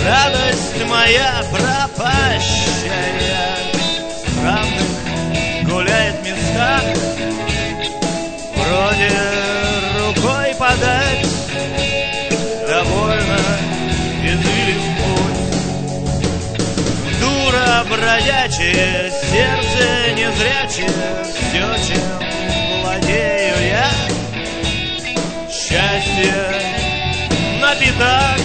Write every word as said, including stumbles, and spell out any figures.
радость моя пропащая, в странных гуляет местах, вроде рукой подать довольно извилист путь. Дура бродячая, сердце незрячее